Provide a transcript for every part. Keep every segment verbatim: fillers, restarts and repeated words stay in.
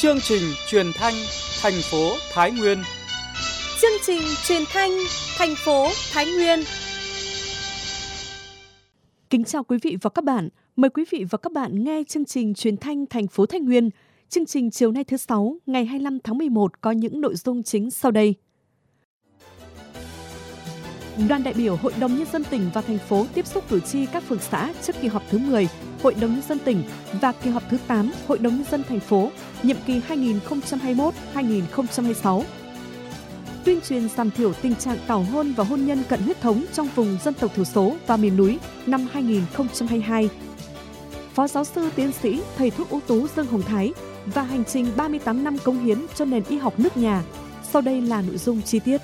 Chương trình truyền thanh thành phố Thái Nguyên. Chương trình truyền thanh thành phố Thái Nguyên. Kính chào quý vị và các bạn. Mời quý vị và các bạn nghe chương trình truyền thanh thành phố Thái Nguyên. Chương trình chiều nay thứ sáu, ngày hai mươi lăm tháng mười một có những nội dung chính sau đây. Đoàn đại biểu Hội đồng Nhân dân tỉnh và thành phố tiếp xúc cử tri các phường xã trước kỳ họp thứ mười Hội đồng Nhân dân tỉnh và kỳ họp thứ tám Hội đồng Nhân dân thành phố, nhiệm kỳ hai nghìn không trăm hai mươi mốt đến hai nghìn không trăm hai mươi sáu. Tuyên truyền giảm thiểu tình trạng tảo hôn và hôn nhân cận huyết thống trong vùng dân tộc thiểu số và miền núi năm hai nghìn không trăm hai mươi hai. Phó giáo sư tiến sĩ, thầy thuốc ưu tú Dương Hồng Thái và hành trình ba mươi tám năm cống hiến cho nền y học nước nhà. Sau đây là nội dung chi tiết.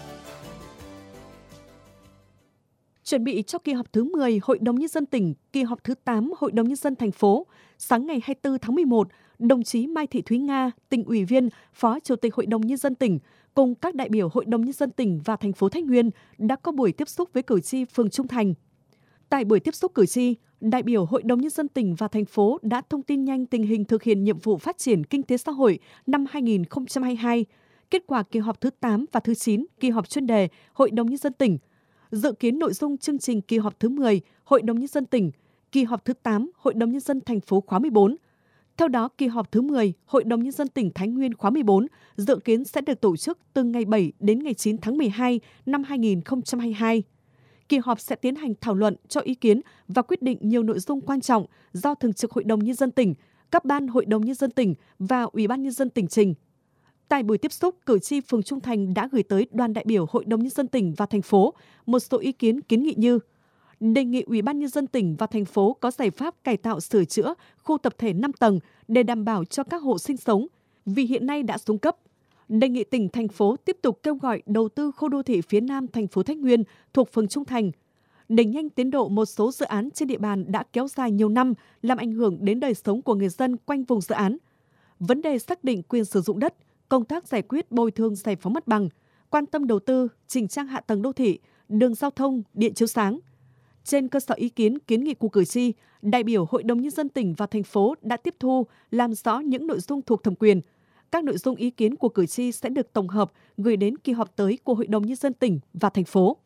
Chuẩn bị cho kỳ họp thứ mười Hội đồng Nhân dân tỉnh, kỳ họp thứ tám Hội đồng Nhân dân thành phố, sáng ngày hai mươi tư tháng mười một, đồng chí Mai Thị Thúy Nga, tỉnh ủy viên, Phó Chủ tịch Hội đồng Nhân dân tỉnh, cùng các đại biểu Hội đồng Nhân dân tỉnh và thành phố Thái Nguyên đã có buổi tiếp xúc với cử tri phường Trung Thành. Tại buổi tiếp xúc cử tri, đại biểu Hội đồng Nhân dân tỉnh và thành phố đã thông tin nhanh tình hình thực hiện nhiệm vụ phát triển kinh tế xã hội năm hai nghìn không trăm hai mươi hai, kết quả kỳ họp thứ tám và thứ chín, kỳ họp chuyên đề Hội đồng Nhân dân tỉnh, dự kiến nội dung chương trình kỳ họp thứ mười Hội đồng Nhân dân tỉnh, kỳ họp thứ tám Hội đồng Nhân dân thành phố khóa mười bốn. Theo đó, kỳ họp thứ mười Hội đồng Nhân dân tỉnh Thái Nguyên khóa mười bốn dự kiến sẽ được tổ chức từ ngày bảy đến ngày chín tháng mười hai năm hai nghìn không trăm hai mươi hai. Kỳ họp sẽ tiến hành thảo luận, cho ý kiến và quyết định nhiều nội dung quan trọng do Thường trực Hội đồng Nhân dân tỉnh, các ban Hội đồng Nhân dân tỉnh và Ủy ban Nhân dân tỉnh trình. Tại buổi tiếp xúc, cử tri phường Trung Thành đã gửi tới đoàn đại biểu Hội đồng Nhân dân tỉnh và thành phố một số ý kiến kiến nghị như: đề nghị Ủy ban Nhân dân tỉnh và thành phố có giải pháp cải tạo sửa chữa khu tập thể năm tầng để đảm bảo cho các hộ sinh sống, vì hiện nay đã xuống cấp. Đề nghị tỉnh, thành phố tiếp tục kêu gọi đầu tư khu đô thị phía nam thành phố Thái Nguyên thuộc phường Trung Thành. Đẩy nhanh tiến độ một số dự án trên địa bàn đã kéo dài nhiều năm, làm ảnh hưởng đến đời sống của người dân quanh vùng dự án. Vấn đề xác định quyền sử dụng đất, công tác giải quyết bồi thường giải phóng mặt bằng, quan tâm đầu tư, chỉnh trang hạ tầng đô thị, đường giao thông, điện chiếu sáng. Trên cơ sở ý kiến kiến nghị của cử tri, đại biểu Hội đồng Nhân dân tỉnh và thành phố đã tiếp thu, làm rõ những nội dung thuộc thẩm quyền. Các nội dung ý kiến của cử tri sẽ được tổng hợp gửi đến kỳ họp tới của Hội đồng Nhân dân tỉnh và thành phố.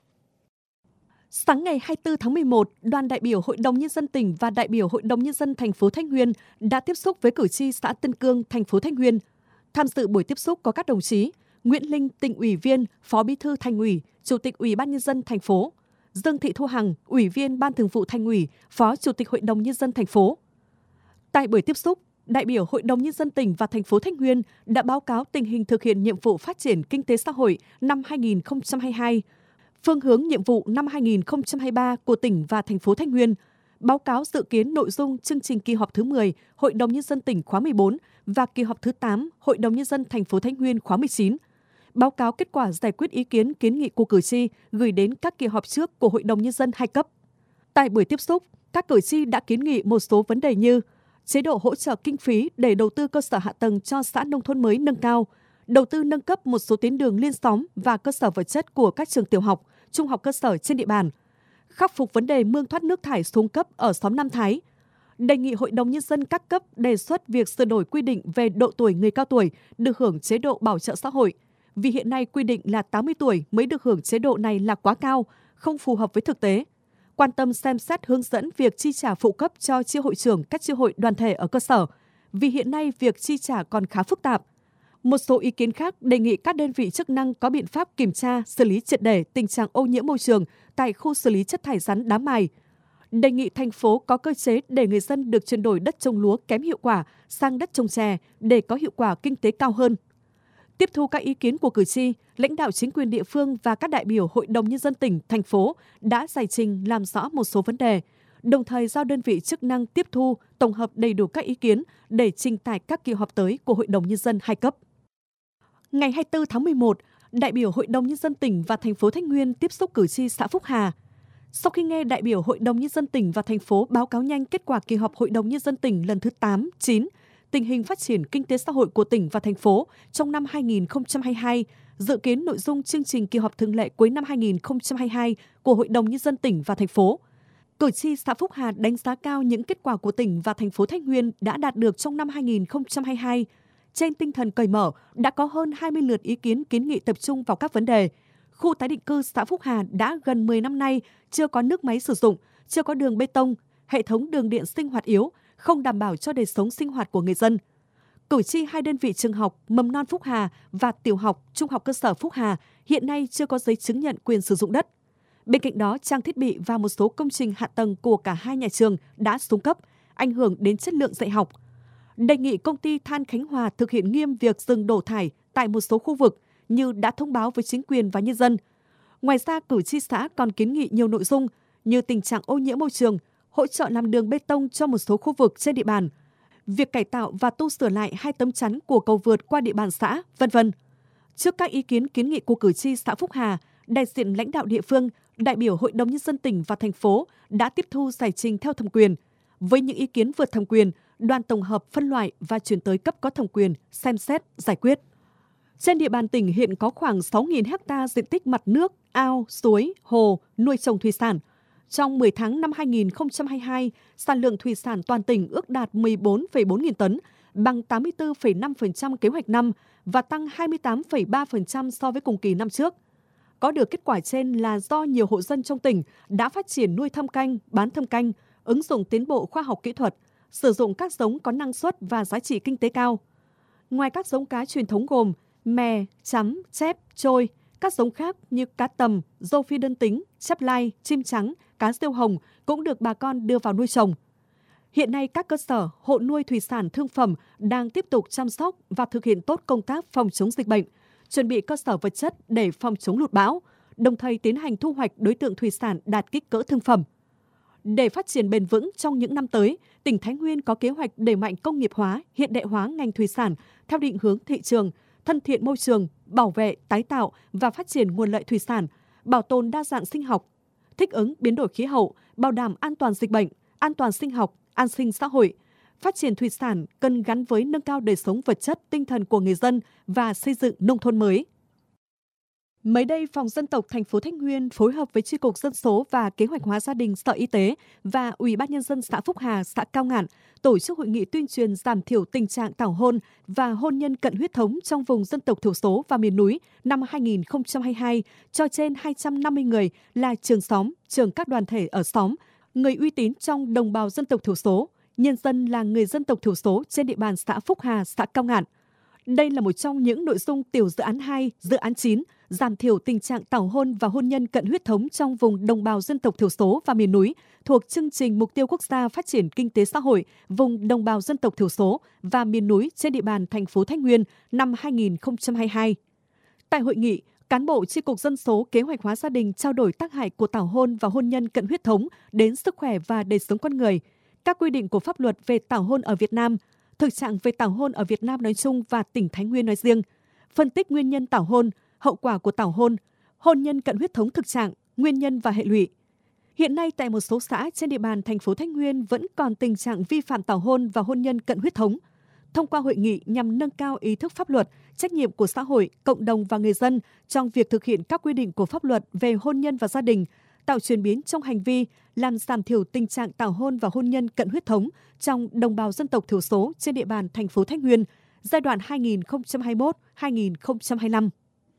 Sáng ngày hai mươi tư tháng mười một, đoàn đại biểu Hội đồng Nhân dân tỉnh và đại biểu Hội đồng Nhân dân thành phố Thái Nguyên đã tiếp xúc với cử tri xã Tân Cương, thành phố Thái Nguyên. Tham dự buổi tiếp xúc có các đồng chí Nguyễn Linh, tỉnh ủy viên, Phó Bí thư Thành ủy, Chủ tịch Ủy ban Nhân dân thành phố; Dương Thị Thu Hằng, Ủy viên Ban Thường vụ Thành ủy, Phó Chủ tịch Hội đồng Nhân dân thành phố. Tại buổi tiếp xúc, đại biểu Hội đồng Nhân dân tỉnh và thành phố Thái Nguyên đã báo cáo tình hình thực hiện nhiệm vụ phát triển kinh tế xã hội năm hai nghìn không trăm hai mươi hai, phương hướng nhiệm vụ năm hai nghìn không trăm hai mươi ba của tỉnh và thành phố Thái Nguyên, báo cáo dự kiến nội dung chương trình kỳ họp thứ mười Hội đồng Nhân dân tỉnh khóa mười bốn và kỳ họp thứ tám Hội đồng Nhân dân thành phố Thái Nguyên khóa mười chín, báo cáo kết quả giải quyết ý kiến kiến nghị của cử tri gửi đến các kỳ họp trước của Hội đồng Nhân dân hai cấp. Tại buổi tiếp xúc, các cử tri đã kiến nghị một số vấn đề như chế độ hỗ trợ kinh phí để đầu tư cơ sở hạ tầng cho xã nông thôn mới nâng cao, đầu tư nâng cấp một số tuyến đường liên xóm và cơ sở vật chất của các trường tiểu học, trung học cơ sở trên địa bàn, khắc phục vấn đề mương thoát nước thải xuống cấp ở xóm Nam Thái. Đề nghị Hội đồng Nhân dân các cấp đề xuất việc sửa đổi quy định về độ tuổi người cao tuổi được hưởng chế độ bảo trợ xã hội, vì hiện nay quy định là tám mươi tuổi mới được hưởng chế độ này là quá cao, không phù hợp với thực tế. Quan tâm xem xét hướng dẫn việc chi trả phụ cấp cho chi hội trưởng các chi hội đoàn thể ở cơ sở, vì hiện nay việc chi trả còn khá phức tạp. Một số ý kiến khác đề nghị các đơn vị chức năng có biện pháp kiểm tra, xử lý triệt để tình trạng ô nhiễm môi trường tại khu xử lý chất thải rắn Đá Mài. Đề nghị thành phố có cơ chế để người dân được chuyển đổi đất trồng lúa kém hiệu quả sang đất trồng chè để có hiệu quả kinh tế cao hơn. Tiếp thu các ý kiến của cử tri, lãnh đạo chính quyền địa phương và các đại biểu Hội đồng Nhân dân tỉnh, thành phố đã giải trình làm rõ một số vấn đề, đồng thời giao đơn vị chức năng tiếp thu, tổng hợp đầy đủ các ý kiến để trình tại các kỳ họp tới của Hội đồng Nhân dân hai cấp. Ngày hai mươi tư tháng mười một, đại biểu Hội đồng Nhân dân tỉnh và thành phố Thái Nguyên tiếp xúc cử tri xã Phúc Hà. Sau khi nghe đại biểu Hội đồng Nhân dân tỉnh và thành phố báo cáo nhanh kết quả kỳ họp Hội đồng Nhân dân tỉnh lần thứ tám, chín, tình hình phát triển kinh tế xã hội của tỉnh và thành phố trong năm hai nghìn không trăm hai mươi hai, dự kiến nội dung chương trình kỳ họp thường lệ cuối năm hai nghìn không trăm hai mươi hai của Hội đồng Nhân dân tỉnh và thành phố, cử tri xã Phúc Hà đánh giá cao những kết quả của tỉnh và thành phố Thái Nguyên đã đạt được trong năm hai nghìn không trăm hai mươi hai, trên tinh thần cởi mở, đã có hơn hai mươi lượt ý kiến kiến nghị tập trung vào các vấn đề. Khu tái định cư xã Phúc Hà đã gần mười năm nay chưa có nước máy sử dụng, chưa có đường bê tông, hệ thống đường điện sinh hoạt yếu, không đảm bảo cho đời sống sinh hoạt của người dân. Cử tri hai đơn vị trường học mầm non Phúc Hà và tiểu học, trung học cơ sở Phúc Hà hiện nay chưa có giấy chứng nhận quyền sử dụng đất. Bên cạnh đó, trang thiết bị và một số công trình hạ tầng của cả hai nhà trường đã xuống cấp, ảnh hưởng đến chất lượng dạy học. Đề nghị công ty Than Khánh Hòa thực hiện nghiêm việc dừng đổ thải tại một số khu vực như đã thông báo với chính quyền và nhân dân. Ngoài ra, cử tri xã còn kiến nghị nhiều nội dung như tình trạng ô nhiễm môi trường, hỗ trợ làm đường bê tông cho một số khu vực trên địa bàn, việc cải tạo và tu sửa lại hai tấm chắn của cầu vượt qua địa bàn xã, vân vân. Trước các ý kiến kiến nghị của cử tri xã Phúc Hà, đại diện lãnh đạo địa phương, đại biểu Hội đồng Nhân dân tỉnh và thành phố đã tiếp thu giải trình theo thẩm quyền. Với những ý kiến vượt thẩm quyền, đoàn tổng hợp phân loại và chuyển tới cấp có thẩm quyền xem xét, giải quyết. Trên địa bàn tỉnh hiện có khoảng sáu nghìn ha diện tích mặt nước, ao, suối, hồ, nuôi trồng thủy sản. Trong mười tháng năm hai nghìn không trăm hai mươi hai, sản lượng thủy sản toàn tỉnh ước đạt mười bốn phẩy bốn nghìn tấn, bằng tám mươi tư phẩy năm phần trăm kế hoạch năm và tăng hai mươi tám phẩy ba phần trăm so với cùng kỳ năm trước. Có được kết quả trên là do nhiều hộ dân trong tỉnh đã phát triển nuôi thâm canh, bán thâm canh, ứng dụng tiến bộ khoa học kỹ thuật, sử dụng các giống có năng suất và giá trị kinh tế cao. Ngoài các giống cá truyền thống gồm mè, chấm, chép, trôi, các giống khác như cá tầm, rô phi đơn tính, chép lai, chim trắng, cá rêu hồng cũng được bà con đưa vào nuôi trồng. Hiện nay, các cơ sở, hộ nuôi thủy sản thương phẩm đang tiếp tục chăm sóc và thực hiện tốt công tác phòng chống dịch bệnh, chuẩn bị cơ sở vật chất để phòng chống lụt bão, đồng thời tiến hành thu hoạch đối tượng thủy sản đạt kích cỡ thương phẩm. Để phát triển bền vững trong những năm tới, tỉnh Thái Nguyên có kế hoạch đẩy mạnh công nghiệp hóa, hiện đại hóa ngành thủy sản theo định hướng thị trường, thân thiện môi trường, bảo vệ, tái tạo và phát triển nguồn lợi thủy sản, bảo tồn đa dạng sinh học, thích ứng biến đổi khí hậu, bảo đảm an toàn dịch bệnh, an toàn sinh học, an sinh xã hội. Phát triển thủy sản cần gắn với nâng cao đời sống vật chất, tinh thần của người dân và xây dựng nông thôn mới. Mới đây, Phòng Dân tộc thành phố Thái Nguyên phối hợp với Chi cục Dân số và Kế hoạch hóa gia đình Sở Y tế và Ủy ban Nhân dân xã Phúc Hà, xã Cao Ngạn tổ chức hội nghị tuyên truyền giảm thiểu tình trạng tảo hôn và hôn nhân cận huyết thống trong vùng dân tộc thiểu số và miền núi năm hai nghìn không trăm hai mươi hai cho trên hai trăm năm mươi người là trường xóm, trường các đoàn thể ở xóm, người uy tín trong đồng bào dân tộc thiểu số, nhân dân là người dân tộc thiểu số trên địa bàn xã Phúc Hà, xã Cao Ngạn. Đây là một trong những nội dung tiểu dự án hai, dự án chín, giảm thiểu tình trạng tảo hôn và hôn nhân cận huyết thống trong vùng đồng bào dân tộc thiểu số và miền núi thuộc chương trình Mục tiêu Quốc gia Phát triển Kinh tế Xã hội vùng đồng bào dân tộc thiểu số và miền núi trên địa bàn thành phố Thái Nguyên năm hai nghìn không trăm hai mươi hai. Tại hội nghị, cán bộ Chi cục Dân số Kế hoạch hóa gia đình trao đổi tác hại của tảo hôn và hôn nhân cận huyết thống đến sức khỏe và đời sống con người, các quy định của pháp luật về tảo hôn ở Việt Nam, thực trạng về tảo hôn ở Việt Nam nói chung và tỉnh Thái Nguyên nói riêng, phân tích nguyên nhân tảo hôn, hậu quả của tảo hôn, hôn nhân cận huyết thống thực trạng, nguyên nhân và hệ lụy. Hiện nay tại một số xã trên địa bàn thành phố Thái Nguyên vẫn còn tình trạng vi phạm tảo hôn và hôn nhân cận huyết thống. Thông qua hội nghị nhằm nâng cao ý thức pháp luật, trách nhiệm của xã hội, cộng đồng và người dân trong việc thực hiện các quy định của pháp luật về hôn nhân và gia đình, tạo chuyển biến trong hành vi, làm giảm thiểu tình trạng tảo hôn và hôn nhân cận huyết thống trong đồng bào dân tộc thiểu số trên địa bàn thành phố Thái Nguyên giai đoạn hai nghìn không trăm hai mươi mốt đến hai nghìn không trăm hai mươi lăm.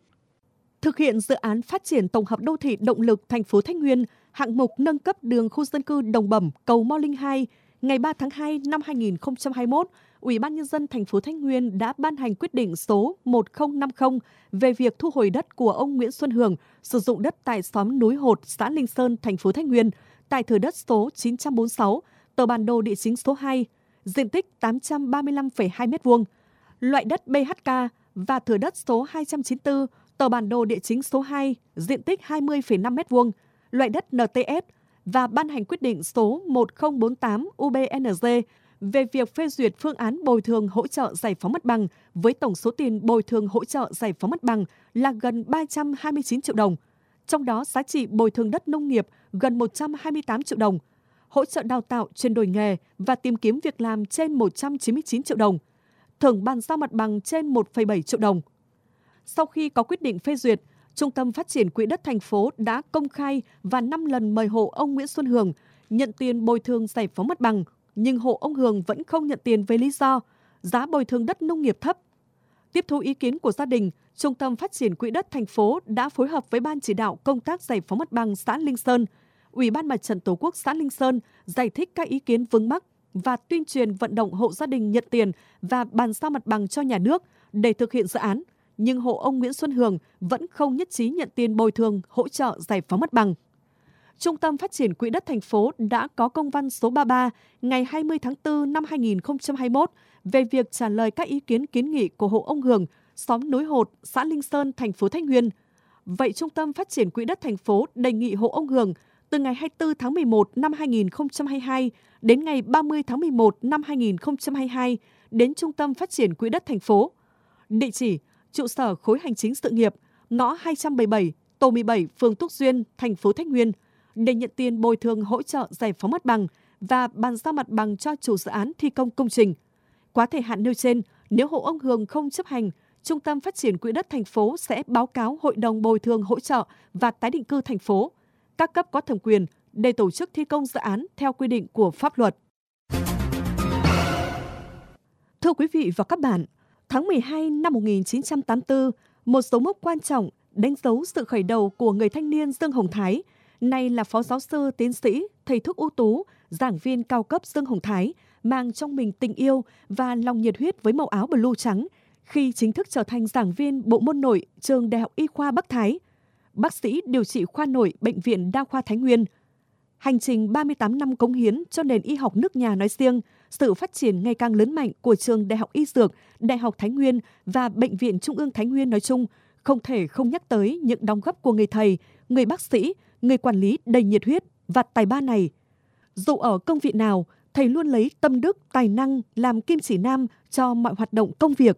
Thực hiện dự án phát triển tổng hợp đô thị động lực thành phố Thái Nguyên, hạng mục nâng cấp đường khu dân cư Đồng Bẩm, cầu Mao Linh hai, ngày ba tháng hai năm hai nghìn không trăm hai mươi mốt, Ủy ban Nhân dân thành phố Thái Nguyên đã ban hành quyết định số một nghìn năm mươi về việc thu hồi đất của ông Nguyễn Xuân Hường sử dụng đất tại xóm Núi Hột, xã Linh Sơn, thành phố Thái Nguyên, tại thửa đất số chín trăm bốn mươi sáu, tờ bản đồ địa chính số hai, diện tích tám trăm ba mươi lăm phẩy hai mét vuông, loại đất bê hát ca và thửa đất số hai trăm chín mươi tư, tờ bản đồ địa chính số hai, diện tích hai mươi phẩy năm mét vuông, loại đất en tê ét và ban hành quyết định số một nghìn bốn mươi tám U B N G về việc phê duyệt phương án bồi thường hỗ trợ giải phóng mặt bằng với tổng số tiền bồi thường hỗ trợ giải phóng mặt bằng là gần ba trăm hai mươi chín triệu đồng. Trong đó giá trị bồi thường đất nông nghiệp gần một trăm hai mươi tám triệu đồng, hỗ trợ đào tạo chuyển đổi nghề và tìm kiếm việc làm trên một trăm chín mươi chín triệu đồng, thưởng bàn giao mặt bằng trên một phẩy bảy triệu đồng. Sau khi có quyết định phê duyệt, Trung tâm Phát triển Quỹ đất thành phố đã công khai và năm lần mời hộ ông Nguyễn Xuân Hường nhận tiền bồi thường giải phóng mặt bằng, nhưng hộ ông Hường vẫn không nhận tiền với lý do giá bồi thường đất nông nghiệp thấp. Tiếp thu ý kiến của gia đình, Trung tâm Phát triển Quỹ đất thành phố đã phối hợp với Ban chỉ đạo công tác giải phóng mặt bằng xã Linh Sơn, Ủy ban Mặt trận Tổ quốc xã Linh Sơn giải thích các ý kiến vướng mắc và tuyên truyền vận động hộ gia đình nhận tiền và bàn giao mặt bằng cho nhà nước để thực hiện dự án. Nhưng hộ ông Nguyễn Xuân Hường vẫn không nhất trí nhận tiền bồi thường hỗ trợ giải phóng mặt bằng. Trung tâm Phát triển Quỹ đất thành phố đã có công văn số ba mươi ba ngày hai mươi tháng tư năm hai nghìn không trăm hai mươi mốt về việc trả lời các ý kiến kiến nghị của hộ ông Hường, xóm Núi Hột, xã Linh Sơn, thành phố Thái Nguyên. Vậy Trung tâm Phát triển Quỹ đất thành phố đề nghị hộ ông Hường từ ngày hai mươi tư tháng mười một năm hai nghìn không trăm hai mươi hai đến ngày ba mươi tháng mười một năm hai nghìn không trăm hai mươi hai đến Trung tâm Phát triển Quỹ đất thành phố. Địa chỉ: trụ sở khối hành chính sự nghiệp, ngõ hai trăm bảy mươi bảy, tổ mười bảy, phường Túc Duyên, thành phố Thái Nguyên, để nhận tiền bồi thường hỗ trợ giải phóng mặt bằng và bàn giao mặt bằng cho chủ dự án thi công công trình. Quá thời hạn nêu trên, nếu hộ ông Hường không chấp hành, Trung tâm Phát triển Quỹ đất thành phố sẽ báo cáo Hội đồng bồi thường hỗ trợ và tái định cư thành phố, các cấp có thẩm quyền để tổ chức thi công dự án theo quy định của pháp luật. Thưa quý vị và các bạn, tháng mười hai năm một nghìn chín trăm tám mươi tư, một dấu mốc quan trọng đánh dấu sự khởi đầu của người thanh niên Dương Hồng Thái, nay là phó giáo sư, tiến sĩ, thầy thuốc ưu tú, giảng viên cao cấp Dương Hồng Thái, mang trong mình tình yêu và lòng nhiệt huyết với màu áo blue trắng khi chính thức trở thành giảng viên bộ môn nội trường Đại học Y khoa Bắc Thái, bác sĩ điều trị khoa nội Bệnh viện Đa khoa Thái Nguyên. Hành trình ba mươi tám năm cống hiến cho nền y học nước nhà nói riêng, sự phát triển ngày càng lớn mạnh của trường Đại học Y Dược, Đại học Thái Nguyên và Bệnh viện Trung ương Thái Nguyên nói chung, không thể không nhắc tới những đóng góp của người thầy, người bác sĩ, người quản lý đầy nhiệt huyết và tài ba này. Dù ở công vị nào, thầy luôn lấy tâm đức, tài năng làm kim chỉ nam cho mọi hoạt động công việc.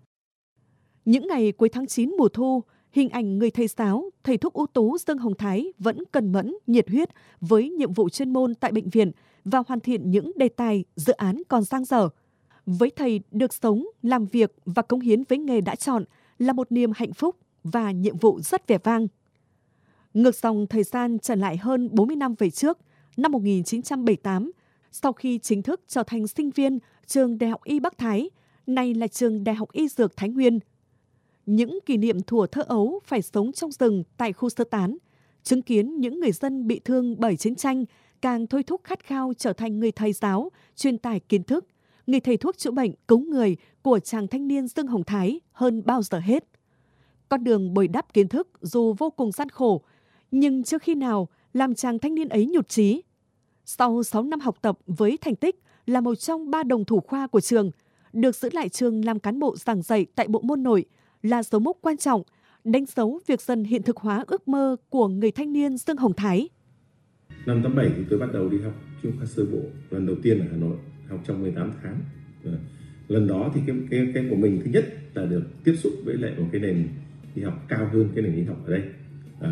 Những ngày cuối tháng chín mùa thu, hình ảnh người thầy giáo, thầy thuốc ưu tú Dương Hồng Thái vẫn cần mẫn, nhiệt huyết với nhiệm vụ chuyên môn tại bệnh viện và hoàn thiện những đề tài, dự án còn dang dở. Với thầy, được sống, làm việc và cống hiến với nghề đã chọn là một niềm hạnh phúc và nhiệm vụ rất vẻ vang. Ngược dòng thời gian trở lại hơn bốn mươi năm về trước, năm một nghìn chín trăm bảy mươi tám, sau khi chính thức trở thành sinh viên trường Đại học Y Bắc Thái, nay là trường Đại học Y Dược Thái Nguyên. Những kỷ niệm thuở thơ ấu phải sống trong rừng tại khu sơ tán, chứng kiến những người dân bị thương bởi chiến tranh càng thôi thúc khát khao trở thành người thầy giáo, truyền tải kiến thức, người thầy thuốc chữa bệnh cứu người của chàng thanh niên Dương Hồng Thái hơn bao giờ hết. Con đường bồi đắp kiến thức dù vô cùng gian khổ, nhưng chưa khi nào làm chàng thanh niên ấy nhụt chí. Sau sáu năm học tập với thành tích là một trong ba đồng thủ khoa của trường, được giữ lại trường làm cán bộ giảng dạy tại bộ môn nội là dấu mốc quan trọng, đánh dấu việc dần hiện thực hóa ước mơ của người thanh niên Dương Hồng Thái. Năm tám bảy thì tôi bắt đầu đi học chuyên khoa sơ bộ lần đầu tiên ở Hà Nội, học trong mười tám tháng. Lần đó thì cái cái cái của mình thứ nhất là được tiếp xúc với lại một cái nền y học cao hơn cái nền y học ở đây, à,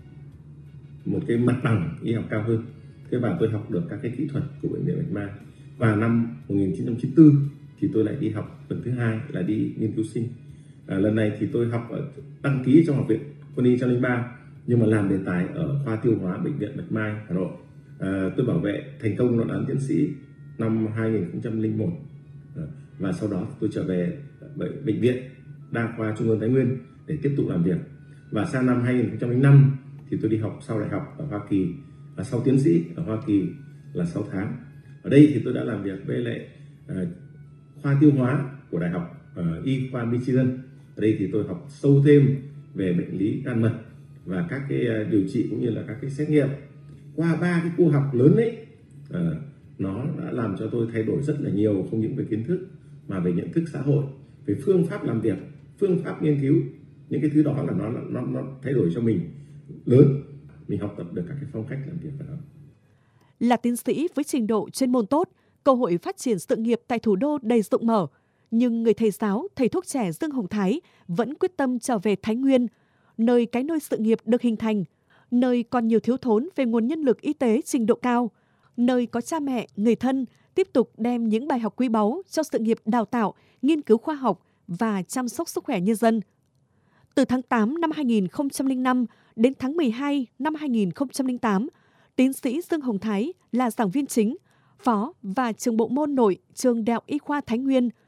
một cái mặt bằng y học cao hơn. Thế và tôi học được các cái kỹ thuật của bệnh viện Bạch Mai. Và năm một nghìn chín trăm chín mươi tư thì tôi lại đi học lần thứ hai là đi nghiên cứu sinh. À, lần này thì tôi học ở, đăng ký trong học viện Quân y một không ba nhưng mà làm đề tài ở khoa tiêu hóa bệnh viện Bạch Mai Hà Nội. À, tôi bảo vệ thành công luận án tiến sĩ năm hai nghìn không trăm lẻ một, à, và sau đó tôi trở về bệnh, bệnh viện Đa khoa Trung ương Thái Nguyên để tiếp tục làm việc. Và sang năm hai nghìn không trăm lẻ năm thì tôi đi học sau đại học ở Hoa Kỳ và sau tiến sĩ ở Hoa Kỳ là sáu tháng. Ở đây thì tôi đã làm việc với lại uh, khoa tiêu hóa của đại học uh, Y khoa Michigan. Ở đây thì tôi học sâu thêm về bệnh lý gan mật và các cái uh, điều trị cũng như là các cái xét nghiệm. Qua ba cái khu học lớn ấy, uh, nó đã làm cho tôi thay đổi rất là nhiều, không những về kiến thức mà về nhận thức xã hội, về phương pháp làm việc, phương pháp nghiên cứu. Những cái thứ đó là nó nó nó thay đổi cho mình lớn. Mình học tập được các cái phong cách làm việc ở đó. Là tiến sĩ với trình độ chuyên môn tốt, cơ hội phát triển sự nghiệp tại thủ đô đầy rộng mở, nhưng người thầy giáo, thầy thuốc trẻ Dương Hồng Thái vẫn quyết tâm trở về Thái Nguyên, nơi cái nôi sự nghiệp được hình thành, nơi còn nhiều thiếu thốn về nguồn nhân lực y tế trình độ cao, nơi có cha mẹ, người thân tiếp tục đem những bài học quý báu cho sự nghiệp đào tạo, nghiên cứu khoa học và chăm sóc sức khỏe nhân dân. Từ tháng tám năm hai nghìn không trăm lẻ năm đến tháng mười hai năm hai nghìn không trăm lẻ tám, tiến sĩ Dương Hồng Thái là giảng viên chính, phó và trưởng bộ môn nội trường Đại học Y khoa Thái Nguyên,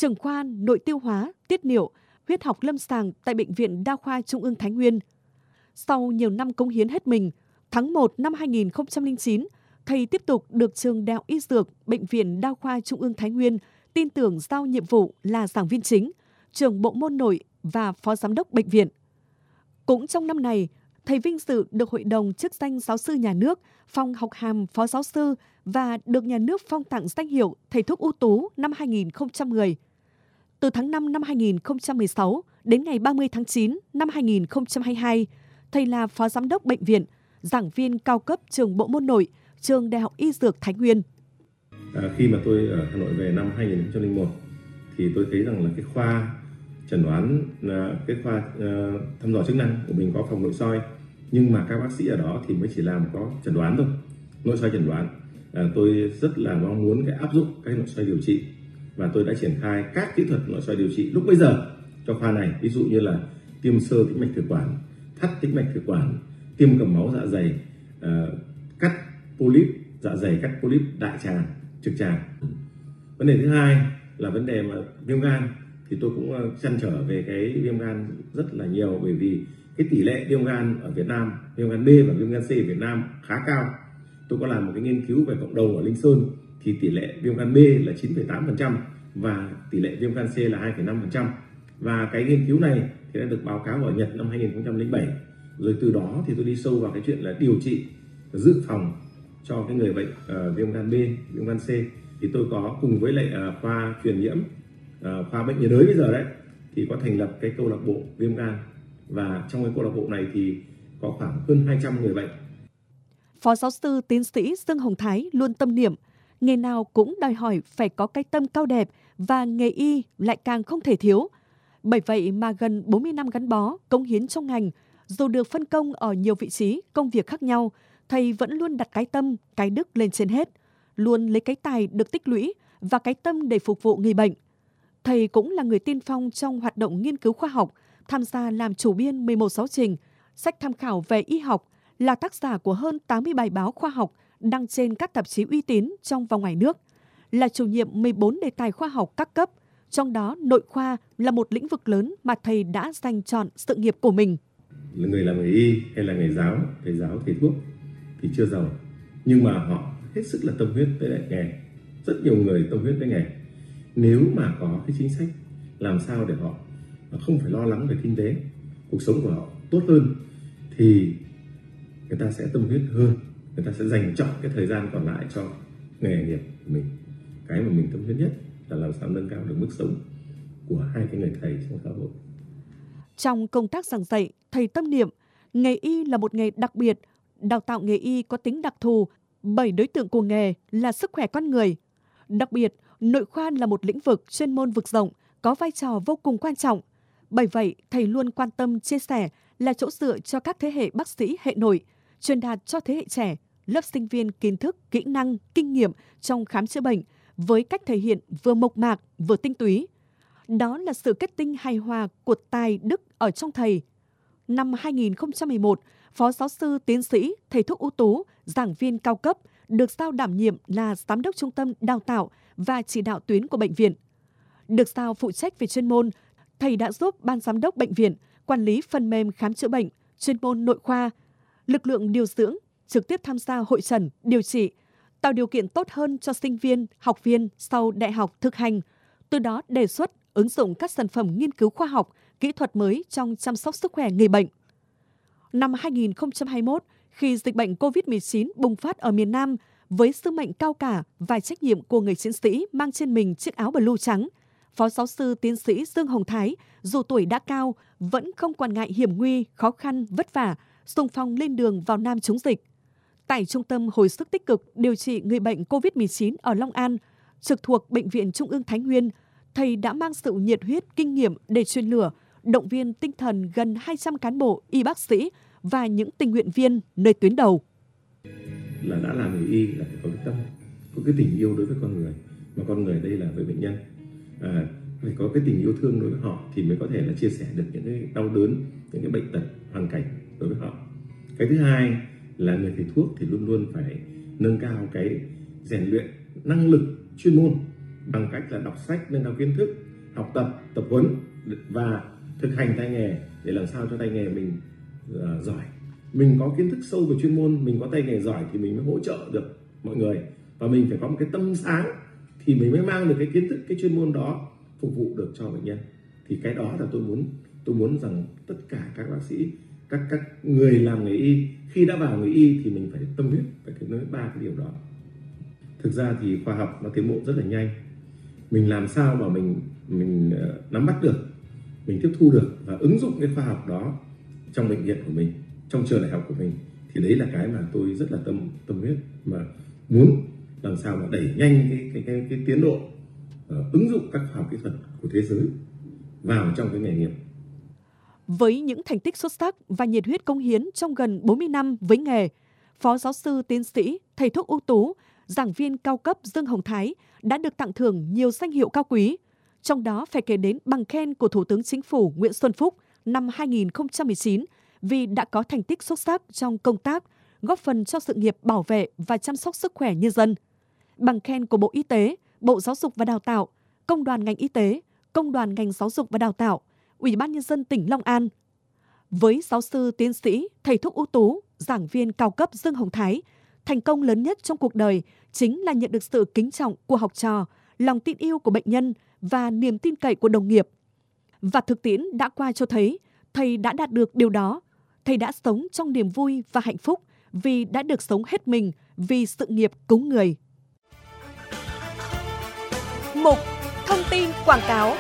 trưởng khoa nội tiêu hóa, tiết niệu, huyết học lâm sàng tại Bệnh viện Đa khoa Trung ương Thái Nguyên. Sau nhiều năm cống hiến hết mình, tháng một năm hai nghìn không trăm lẻ chín, thầy tiếp tục được trường Đại học Y Dược Bệnh viện Đa khoa Trung ương Thái Nguyên tin tưởng giao nhiệm vụ là giảng viên chính, trưởng bộ môn nội và phó giám đốc bệnh viện. Cũng trong năm này, thầy vinh dự được Hội đồng chức danh giáo sư nhà nước, phong học hàm phó giáo sư và được nhà nước phong tặng danh hiệu thầy thuốc ưu tú năm hai nghìn không trăm mười. Từ tháng năm năm hai nghìn không trăm mười sáu đến ngày ba mươi tháng chín năm hai nghìn không trăm hai mươi hai, thầy là phó giám đốc bệnh viện, giảng viên cao cấp trường bộ môn nội, trường Đại học Y Dược Thái Nguyên. À, khi mà tôi ở Hà Nội về năm hai nghìn không trăm lẻ một thì tôi thấy rằng là cái khoa chẩn đoán, cái khoa uh, thăm dò chức năng của mình có phòng nội soi, nhưng mà các bác sĩ ở đó thì mới chỉ làm có chẩn đoán thôi, nội soi chẩn đoán. À, tôi rất là mong muốn cái áp dụng cái nội soi điều trị, và tôi đã triển khai các kỹ thuật nội soi điều trị lúc bấy giờ cho khoa này, ví dụ như là tiêm sơ tĩnh mạch thực quản, thắt tĩnh mạch thực quản, tiêm cầm máu dạ dày, uh, cắt polyp dạ dày, cắt polyp đại tràng, trực tràng. Vấn đề thứ hai là vấn đề mà viêm gan, thì tôi cũng chăn trở về cái viêm gan rất là nhiều, bởi vì cái tỷ lệ viêm gan ở Việt Nam, viêm gan B và viêm gan C ở Việt Nam khá cao. Tôi có làm một cái nghiên cứu về cộng đồng ở Linh Sơn, thì tỷ lệ viêm gan B là chín phẩy tám phần trăm và tỷ lệ viêm gan C là hai phẩy năm phần trăm. Và cái nghiên cứu này thì đã được báo cáo ở Nhật năm hai nghìn không trăm lẻ bảy. Rồi từ đó thì tôi đi sâu vào cái chuyện là điều trị, dự phòng cho cái người bệnh uh, viêm gan B, viêm gan C. Thì tôi có cùng với lại uh, khoa truyền nhiễm, uh, khoa bệnh nhiệt đới bây giờ đấy, thì có thành lập cái câu lạc bộ viêm gan. Và trong cái câu lạc bộ này thì có khoảng hơn hai trăm người bệnh. Phó giáo sư tiến sĩ Dương Hồng Thái luôn tâm niệm, nghề nào cũng đòi hỏi phải có cái tâm cao đẹp, và nghề y lại càng không thể thiếu. Bởi vậy mà gần bốn mươi năm gắn bó, cống hiến trong ngành, dù được phân công ở nhiều vị trí, công việc khác nhau, thầy vẫn luôn đặt cái tâm, cái đức lên trên hết, luôn lấy cái tài được tích lũy và cái tâm để phục vụ người bệnh. Thầy cũng là người tiên phong trong hoạt động nghiên cứu khoa học, tham gia làm chủ biên mười một giáo trình, sách tham khảo về y học, là tác giả của hơn tám mươi bài báo khoa học đăng trên các tạp chí uy tín trong và ngoài nước, là chủ nhiệm mười bốn đề tài khoa học các cấp, trong đó nội khoa là một lĩnh vực lớn mà thầy đã dành chọn sự nghiệp của mình. Người làm nghề y hay là nghề giáo, thầy giáo, thầy thuốc thì chưa giàu, nhưng mà họ hết sức là tâm huyết với lại nghề. Rất nhiều người tâm huyết với nghề. Nếu mà có cái chính sách làm sao để họ không phải lo lắng về kinh tế, cuộc sống của họ tốt hơn, thì người ta sẽ tâm huyết hơn, người ta sẽ dành chọn cái thời gian còn lại cho nghề nghiệp của mình. Cái mà mình tâm huyết nhất là làm sao nâng cao được mức sống của hai cái người thầy trong xã hội. Trong công tác giảng dạy, thầy tâm niệm, nghề y là một nghề đặc biệt, đào tạo nghề y có tính đặc thù bởi đối tượng của nghề là sức khỏe con người. Đặc biệt, nội khoa là một lĩnh vực chuyên môn vực rộng, có vai trò vô cùng quan trọng. Bởi vậy, thầy luôn quan tâm chia sẻ, là chỗ dựa cho các thế hệ bác sĩ hệ nội, truyền đạt cho thế hệ trẻ, lớp sinh viên kiến thức, kỹ năng, kinh nghiệm trong khám chữa bệnh với cách thể hiện vừa mộc mạc vừa tinh túy. Đó là sự kết tinh hài hòa của tài đức ở trong thầy. Năm hai nghìn không trăm mười một, Phó giáo sư tiến sĩ, thầy thuốc ưu tú, giảng viên cao cấp, được giao đảm nhiệm là giám đốc trung tâm đào tạo và chỉ đạo tuyến của bệnh viện. Được giao phụ trách về chuyên môn, thầy đã giúp ban giám đốc bệnh viện quản lý phần mềm khám chữa bệnh, chuyên môn nội khoa, lực lượng điều dưỡng, trực tiếp tham gia hội chẩn, điều trị, tạo điều kiện tốt hơn cho sinh viên, học viên sau đại học thực hành, từ đó đề xuất, ứng dụng các sản phẩm nghiên cứu khoa học, kỹ thuật mới trong chăm sóc sức khỏe người bệnh. Năm hai nghìn không trăm hai mươi mốt, khi dịch bệnh covid mười chín bùng phát ở miền Nam, với sứ mệnh cao cả và trách nhiệm của người chiến sĩ mang trên mình chiếc áo blue trắng, Phó giáo sư tiến sĩ Dương Hồng Thái, dù tuổi đã cao, vẫn không quản ngại hiểm nguy, khó khăn, vất vả, xung phong lên đường vào Nam chống dịch. Tại Trung tâm Hồi sức tích cực điều trị người bệnh covid mười chín ở Long An, trực thuộc Bệnh viện Trung ương Thái Nguyên, thầy đã mang sự nhiệt huyết, kinh nghiệm để truyền lửa, động viên tinh thần gần hai trăm cán bộ, y bác sĩ và những tình nguyện viên nơi tuyến đầu. Là đã làm nghề y là phải có cái tâm, có cái tình yêu đối với con người, mà con người đây là với bệnh nhân. À, phải có cái tình yêu thương đối với họ thì mới có thể là chia sẻ được những cái đau đớn, những cái bệnh tật, hoàn cảnh đối với họ. Cái thứ hai là người thầy thuốc thì luôn luôn phải nâng cao cái rèn luyện năng lực chuyên môn bằng cách là đọc sách, nâng cao kiến thức, học tập, tập huấn và thực hành tay nghề để làm sao cho tay nghề mình uh, giỏi. Mình có kiến thức sâu về chuyên môn, mình có tay nghề giỏi thì mình mới hỗ trợ được mọi người, và mình phải có một cái tâm sáng thì mình mới mang được cái kiến thức, cái chuyên môn đó phục vụ được cho bệnh nhân. Thì cái đó là tôi muốn tôi muốn rằng tất cả các bác sĩ, các các người làm nghề y khi đã vào nghề y thì mình phải tâm huyết, phải nói ba cái điều đó. Thực ra thì khoa học nó tiến bộ rất là nhanh. Mình làm sao mà mình mình uh, nắm bắt được, mình tiếp thu được và ứng dụng cái khoa học đó trong bệnh viện của mình, trong trường đại học của mình, thì đấy là cái mà tôi rất là tâm tâm huyết, mà muốn làm sao mà đẩy nhanh cái cái cái, cái tiến độ uh, ứng dụng các khoa học kỹ thuật của thế giới vào trong cái nghề nghiệp. Với những thành tích xuất sắc và nhiệt huyết cống hiến trong gần bốn mươi năm với nghề, Phó giáo sư tiến sĩ, thầy thuốc ưu tú, giảng viên cao cấp Dương Hồng Thái đã được tặng thưởng nhiều danh hiệu cao quý. Trong đó phải kể đến bằng khen của Thủ tướng Chính phủ Nguyễn Xuân Phúc năm hai nghìn không trăm mười chín vì đã có thành tích xuất sắc trong công tác, góp phần cho sự nghiệp bảo vệ và chăm sóc sức khỏe nhân dân. Bằng khen của Bộ Y tế, Bộ Giáo dục và Đào tạo, Công đoàn ngành y tế, Công đoàn ngành giáo dục và đào tạo, Ủy ban Nhân dân tỉnh Long An. Với giáo sư tiến sĩ, thầy thuốc ưu tú, giảng viên cao cấp Dương Hồng Thái, thành công lớn nhất trong cuộc đời chính là nhận được sự kính trọng của học trò, lòng tin yêu của bệnh nhân và niềm tin cậy của đồng nghiệp. Và thực tiễn đã qua cho thấy, thầy đã đạt được điều đó. Thầy đã sống trong niềm vui và hạnh phúc vì đã được sống hết mình vì sự nghiệp cứu người. Mục Thông tin quảng cáo.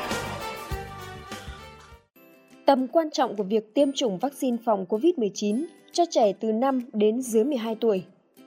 Tầm quan trọng của việc tiêm chủng vaccine phòng covid mười chín cho trẻ từ năm đến dưới mười hai tuổi.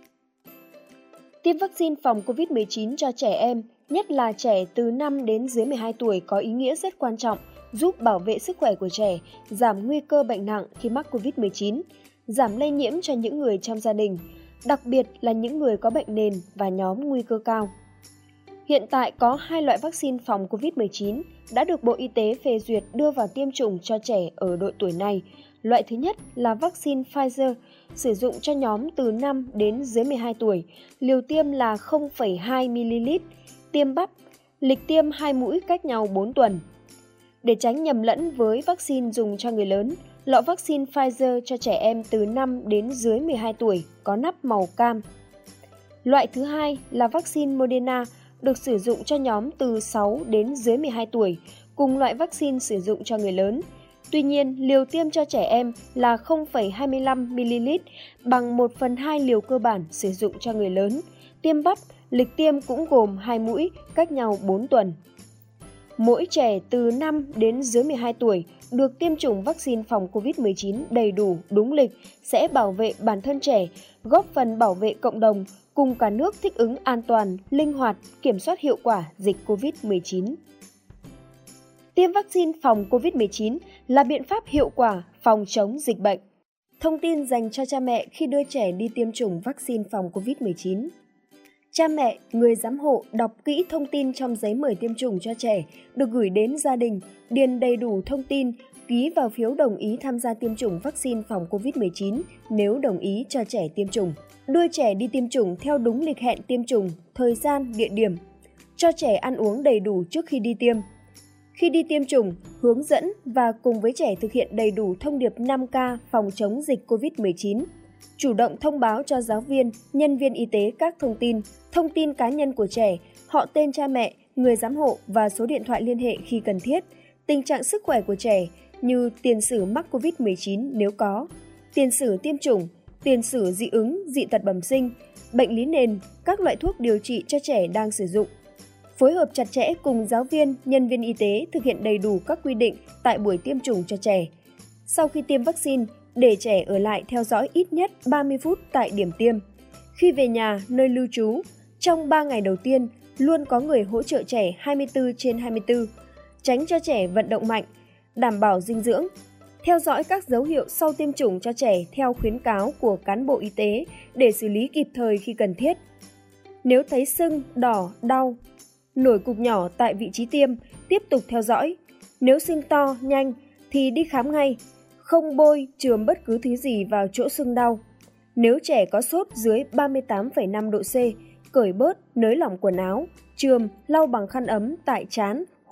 Tiêm vaccine phòng covid mười chín cho trẻ em, nhất là trẻ từ năm đến dưới mười hai tuổi có ý nghĩa rất quan trọng, giúp bảo vệ sức khỏe của trẻ, giảm nguy cơ bệnh nặng khi mắc covid mười chín, giảm lây nhiễm cho những người trong gia đình, đặc biệt là những người có bệnh nền và nhóm nguy cơ cao. Hiện tại có hai loại vaccine phòng covid mười chín đã được Bộ Y tế phê duyệt đưa vào tiêm chủng cho trẻ ở độ tuổi này. Loại thứ nhất là vaccine Pfizer, sử dụng cho nhóm từ năm đến dưới mười hai tuổi, liều tiêm là không phẩy hai mi-li-lít, tiêm bắp, lịch tiêm hai mũi cách nhau bốn tuần. Để tránh nhầm lẫn với vaccine dùng cho người lớn, lọ vaccine Pfizer cho trẻ em từ năm đến dưới mười hai tuổi có nắp màu cam. Loại thứ hai là vaccine Moderna, được sử dụng cho nhóm từ sáu đến dưới mười hai tuổi, cùng loại vaccine sử dụng cho người lớn. Tuy nhiên, liều tiêm cho trẻ em là không phẩy hai mươi lăm mi-li-lít, bằng một phần hai liều cơ bản sử dụng cho người lớn. Tiêm bắp, lịch tiêm cũng gồm hai mũi, cách nhau bốn tuần. Mỗi trẻ từ năm đến dưới mười hai tuổi được tiêm chủng vaccine phòng covid mười chín đầy đủ, đúng lịch sẽ bảo vệ bản thân trẻ, góp phần bảo vệ cộng đồng, cùng cả nước thích ứng an toàn, linh hoạt, kiểm soát hiệu quả dịch covid mười chín. Tiêm vaccine phòng covid mười chín là biện pháp hiệu quả phòng chống dịch bệnh. Thông tin dành cho cha mẹ khi đưa trẻ đi tiêm chủng vaccine phòng covid mười chín. Cha mẹ, người giám hộ đọc kỹ thông tin trong giấy mời tiêm chủng cho trẻ, được gửi đến gia đình, điền đầy đủ thông tin, ký vào phiếu đồng ý tham gia tiêm chủng vaccine phòng covid mười chín nếu đồng ý cho trẻ tiêm chủng. Đưa trẻ đi tiêm chủng theo đúng lịch hẹn tiêm chủng, thời gian, địa điểm. Cho trẻ ăn uống đầy đủ trước khi đi tiêm. Khi đi tiêm chủng, hướng dẫn và cùng với trẻ thực hiện đầy đủ thông điệp năm K phòng chống dịch covid mười chín. Chủ động thông báo cho giáo viên, nhân viên y tế các thông tin, thông tin cá nhân của trẻ, họ tên cha mẹ, người giám hộ và số điện thoại liên hệ khi cần thiết, tình trạng sức khỏe của trẻ như tiền sử mắc covid mười chín nếu có, tiền sử tiêm chủng, tiền sử dị ứng, dị tật bẩm sinh, bệnh lý nền, các loại thuốc điều trị cho trẻ đang sử dụng. Phối hợp chặt chẽ cùng giáo viên, nhân viên y tế thực hiện đầy đủ các quy định tại buổi tiêm chủng cho trẻ. Sau khi tiêm vaccine, để trẻ ở lại theo dõi ít nhất ba mươi phút tại điểm tiêm. Khi về nhà, nơi lưu trú, trong ba ngày đầu tiên, luôn có người hỗ trợ trẻ hai mươi tư trên hai mươi tư, tránh cho trẻ vận động mạnh, đảm bảo dinh dưỡng. Theo dõi các dấu hiệu sau tiêm chủng cho trẻ theo khuyến cáo của cán bộ y tế để xử lý kịp thời khi cần thiết. Nếu thấy sưng, đỏ, đau, nổi cục nhỏ tại vị trí tiêm, tiếp tục theo dõi. Nếu sưng to, nhanh thì đi khám ngay, không bôi, chườm bất cứ thứ gì vào chỗ sưng đau. Nếu trẻ có sốt dưới ba mươi tám phẩy năm độ C, cởi bớt, nới lỏng quần áo, chườm, lau bằng khăn ấm tại trán,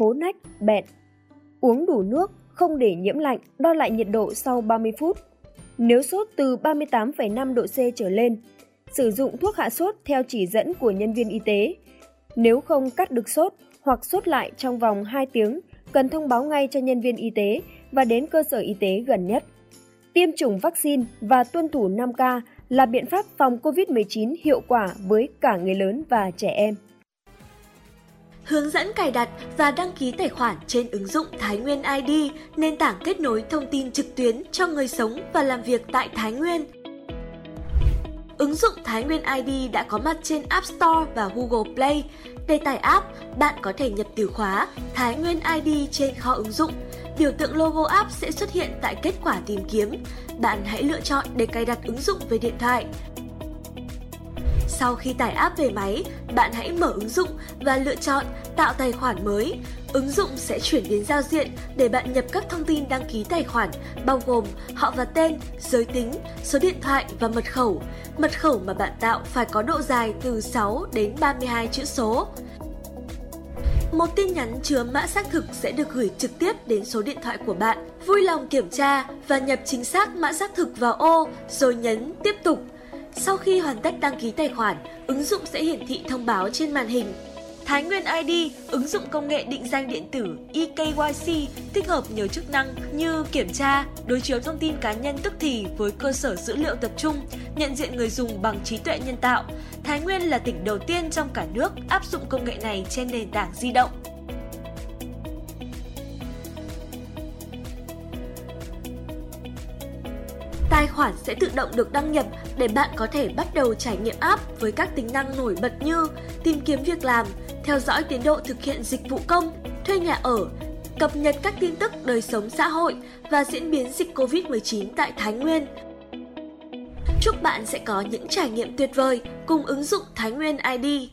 khô nách, bẹn. Uống đủ nước, không để nhiễm lạnh, đo lại nhiệt độ sau ba mươi phút. Nếu sốt từ ba mươi tám phẩy năm độ C trở lên, sử dụng thuốc hạ sốt theo chỉ dẫn của nhân viên y tế. Nếu không cắt được sốt hoặc sốt lại trong vòng hai tiếng, cần thông báo ngay cho nhân viên y tế và đến cơ sở y tế gần nhất. Tiêm chủng vaccine và tuân thủ năm K là biện pháp phòng covid mười chín hiệu quả với cả người lớn và trẻ em. Hướng dẫn cài đặt và đăng ký tài khoản trên ứng dụng Thái Nguyên i đê, nền tảng kết nối thông tin trực tuyến cho người sống và làm việc tại Thái Nguyên. Ứng dụng Thái Nguyên i đê đã có mặt trên App Store và Google Play. Để tải app, bạn có thể nhập từ khóa Thái Nguyên i đê trên kho ứng dụng. Biểu tượng logo app sẽ xuất hiện tại kết quả tìm kiếm. Bạn hãy lựa chọn để cài đặt ứng dụng về điện thoại. Sau khi tải app về máy, bạn hãy mở ứng dụng và lựa chọn tạo tài khoản mới. Ứng dụng sẽ chuyển đến giao diện để bạn nhập các thông tin đăng ký tài khoản, bao gồm họ và tên, giới tính, số điện thoại và mật khẩu. Mật khẩu mà bạn tạo phải có độ dài từ sáu đến ba mươi hai chữ số. Một tin nhắn chứa mã xác thực sẽ được gửi trực tiếp đến số điện thoại của bạn. Vui lòng kiểm tra và nhập chính xác mã xác thực vào ô rồi nhấn tiếp tục. Sau khi hoàn tất đăng ký tài khoản, ứng dụng sẽ hiển thị thông báo trên màn hình. Thái Nguyên i đê, ứng dụng công nghệ định danh điện tử e K Y C, tích hợp nhiều chức năng như kiểm tra, đối chiếu thông tin cá nhân tức thì với cơ sở dữ liệu tập trung, nhận diện người dùng bằng trí tuệ nhân tạo. Thái Nguyên là tỉnh đầu tiên trong cả nước áp dụng công nghệ này trên nền tảng di động. Tài khoản sẽ tự động được đăng nhập để bạn có thể bắt đầu trải nghiệm app với các tính năng nổi bật như tìm kiếm việc làm, theo dõi tiến độ thực hiện dịch vụ công, thuê nhà ở, cập nhật các tin tức đời sống xã hội và diễn biến dịch covid mười chín tại Thái Nguyên. Chúc bạn sẽ có những trải nghiệm tuyệt vời cùng ứng dụng Thái Nguyên i đê.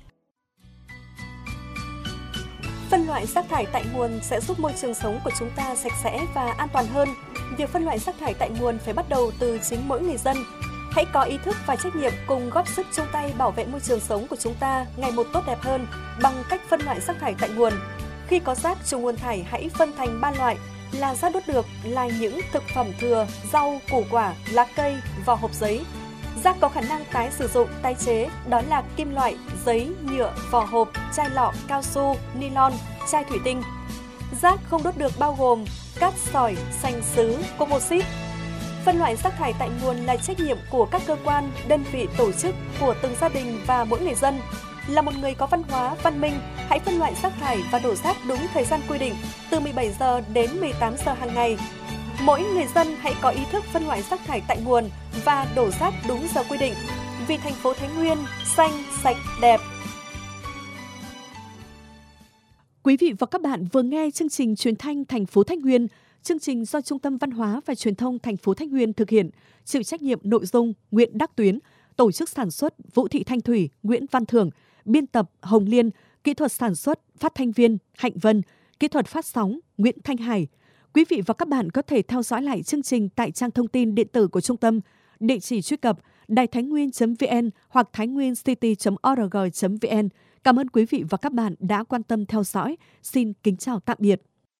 Phân loại rác thải tại nguồn sẽ giúp môi trường sống của chúng ta sạch sẽ và an toàn hơn. Việc phân loại rác thải tại nguồn phải bắt đầu từ chính mỗi người dân. Hãy có ý thức và trách nhiệm cùng góp sức chung tay bảo vệ môi trường sống của chúng ta ngày một tốt đẹp hơn bằng cách phân loại rác thải tại nguồn. Khi có rác trùng nguồn thải, hãy phân thành ba loại là rác đốt được, là những thực phẩm thừa, rau, củ quả, lá cây, vỏ hộp giấy. Rác có khả năng tái sử dụng, tái chế, đó là kim loại, giấy, nhựa, vỏ hộp, chai lọ, cao su, nylon, chai thủy tinh. Rác không đốt được bao gồm cát sỏi, sành sứ, composite. Phân loại rác thải tại nguồn là trách nhiệm của các cơ quan, đơn vị, tổ chức, của từng gia đình và mỗi người dân. Là một người có văn hóa, văn minh, hãy phân loại rác thải và đổ rác đúng thời gian quy định, từ mười bảy giờ đến mười tám giờ hàng ngày. Mỗi người dân hãy có ý thức phân loại rác thải tại nguồn và đổ rác đúng giờ quy định. Vì thành phố Thái Nguyên xanh, sạch, đẹp. Quý vị và các bạn vừa nghe chương trình truyền thanh thành phố Thái Nguyên. Chương trình do Trung tâm Văn hóa và Truyền thông thành phố Thái Nguyên thực hiện, chịu trách nhiệm nội dung Nguyễn Đắc Tuyến, tổ chức sản xuất Vũ Thị Thanh Thủy, Nguyễn Văn Thưởng, biên tập Hồng Liên, kỹ thuật sản xuất phát thanh viên Hạnh Vân, kỹ thuật phát sóng Nguyễn Thanh Hải. Quý vị và các bạn có thể theo dõi lại chương trình tại trang thông tin điện tử của trung tâm, địa chỉ truy cập đài thái nguyên chấm vn hoặc thainguincity chấm org chấm vn. Cảm ơn quý vị và các bạn đã quan tâm theo dõi. Xin kính chào tạm biệt.